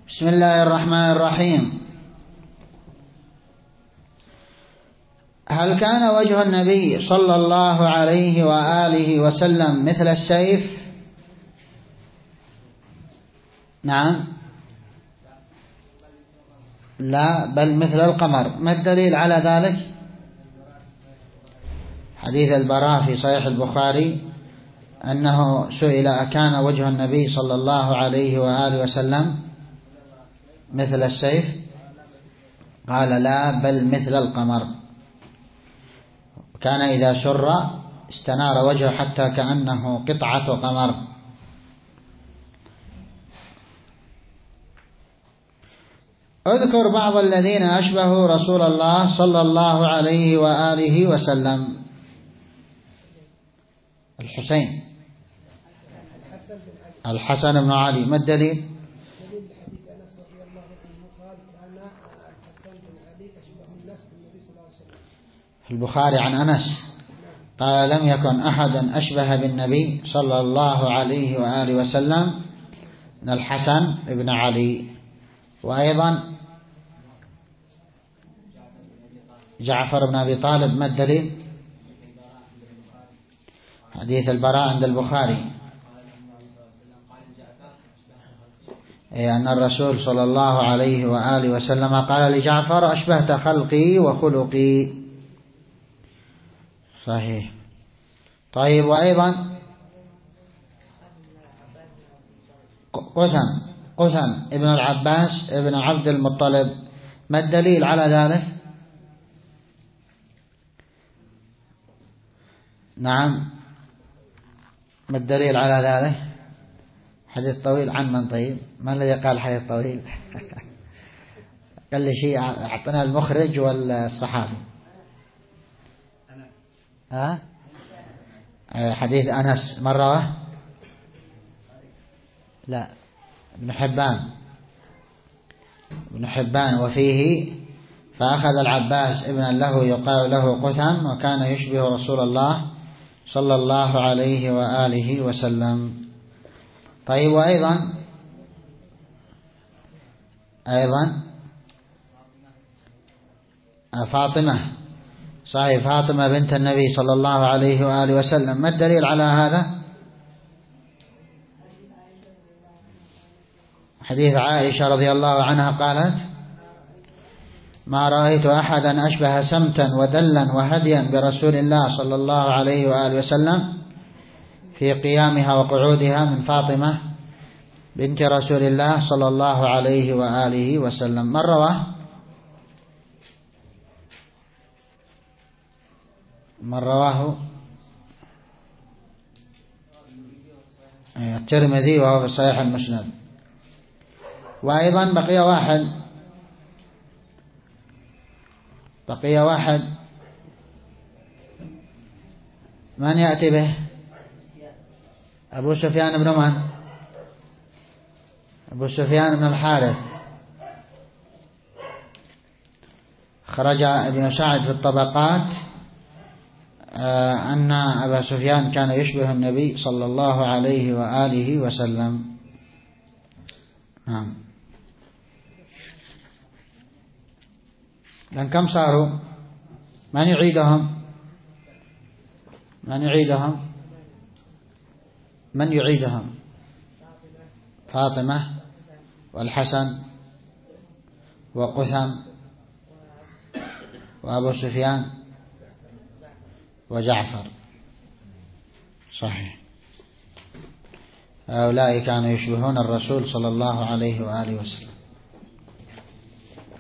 بسم الله الرحمن الرحيم. هل كان وجه النبي صلى الله عليه وآله وسلم مثل السيف؟ نعم، لا، بل مثل القمر. ما الدليل على ذلك؟ حديث البراء في صحيح البخاري أنه سئل أكان وجه النبي صلى الله عليه وآله وسلم مثل السيف؟ قال لا، بل مثل القمر. كان إذا سر استنار وجهه حتى كأنه قطعة قمر. اذكر بعض الذين أشبهوا رسول الله صلى الله عليه وآله وسلم. الحسين، الحسن بن علي. ما الدليل؟ في البخاري عن أنس قال لم يكن أحد أشبه بالنبي صلى الله عليه وآله وسلم من الحسن بن علي. وأيضا جعفر بن أبي طالب. ما الدليل؟ حديث البراء عند البخاري أن الرسول صلى الله عليه وآله وسلم قال لجعفر أشبهت خلقي وخلقي. صحيح. طيب، وأيضا قثم ابن العباس ابن عبد المطلب. ما الدليل على ذلك؟ نعم، ما الدليل على ذلك؟ حديث طويل عن من؟ طيب، ما الذي قال حديث طويل؟ قال لي شيء، أعطنا المخرج ولا الصحابي؟ حديث أنس من رواه؟ لا، ابن حبان. وفيه فأخذ العباس ابنا له يقال له قثم وكان يشبه رسول الله صلى الله عليه وآله وسلم. طيب، وأيضا فاطمة. صحيح، فاطمة بنت النبي صلى الله عليه وآله وسلم. ما الدليل على هذا؟ حديث عائشة رضي الله عنها قالت ما رأيت أحدا أشبه سمتا ودلا وهديا برسول الله صلى الله عليه وآله وسلم في قيامها وقعودها من فاطمة بنت رسول الله صلى الله عليه وآله وسلم. من رواه؟ الترمذي وهو في صحيح المسند. وأيضا بقي واحد من يأتي به؟ أبو سفيان بن من؟ أبو سفيان بن الحارث. خرج ابن سعد في الطبقات أن أبا سفيان كان يشبه النبي صلى الله عليه وآله وسلم. نعم. لأن كم صاروا؟ من يعيدهم؟ فاطمة والحسن وقثم وأبو سفيان وجعفر. صحيح، هؤلاء كانوا يشبهون الرسول صلى الله عليه وآله وسلم.